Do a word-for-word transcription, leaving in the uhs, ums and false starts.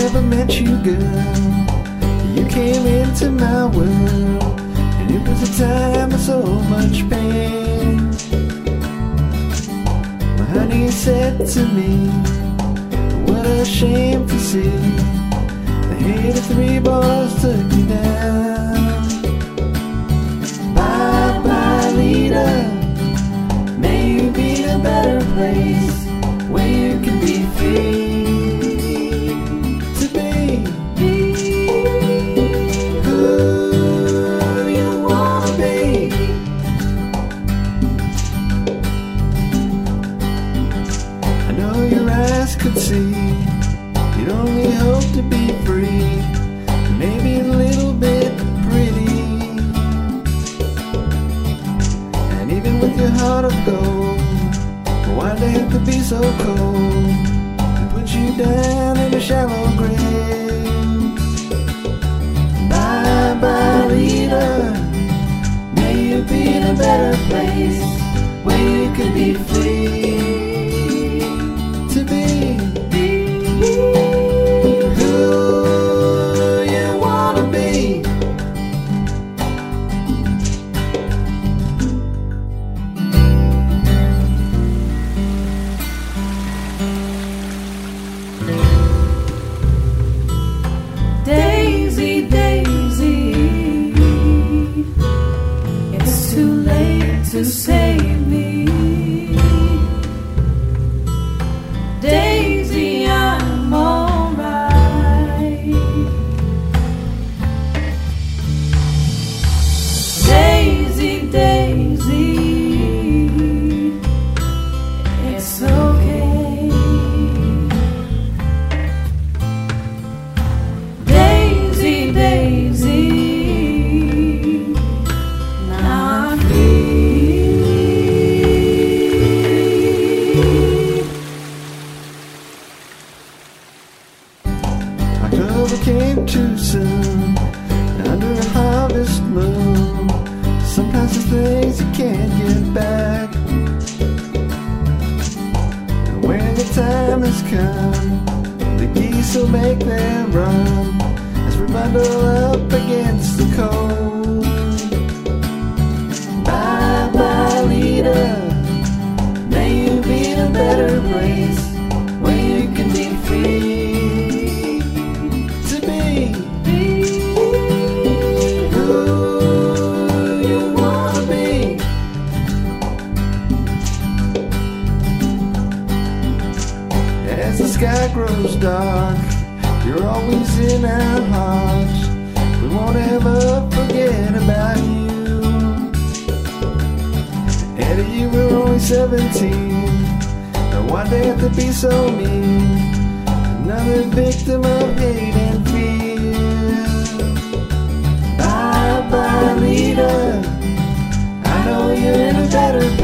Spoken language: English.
never met you, girl. You came into my world, and it was a time of so much pain. My honey said to me, what a shame to see the hate of three boys took you down. Bye bye, Lita. May you be in a better place where you can be free. Could see you'd only hope to be free, maybe a little bit pretty. And even with your heart of gold, why'd they have to be so cold and put you down in a shallow grave? Bye bye, Lita. May you be in a better place where you can be free. Daisy, Daisy, it's too late to save me. Daisy, I'm alright. Daisy, Daisy, it's okay. Daisy, Daisy, now I'm free. October came too soon, under a harvest moon. Sometimes the things you can't get back. And when the time has come, the geese will make their run as we bundle up against the cold. Bye bye, Lita. May you be in a better place where you can be free to be who you wanna be. As the sky grows dark, you're always in our hearts. We won't ever forget about you. Eddie, you were only seventeen, and why'd they have to be so mean? Another victim of hate and fear. Bye bye, Lita. I know you're in a better place.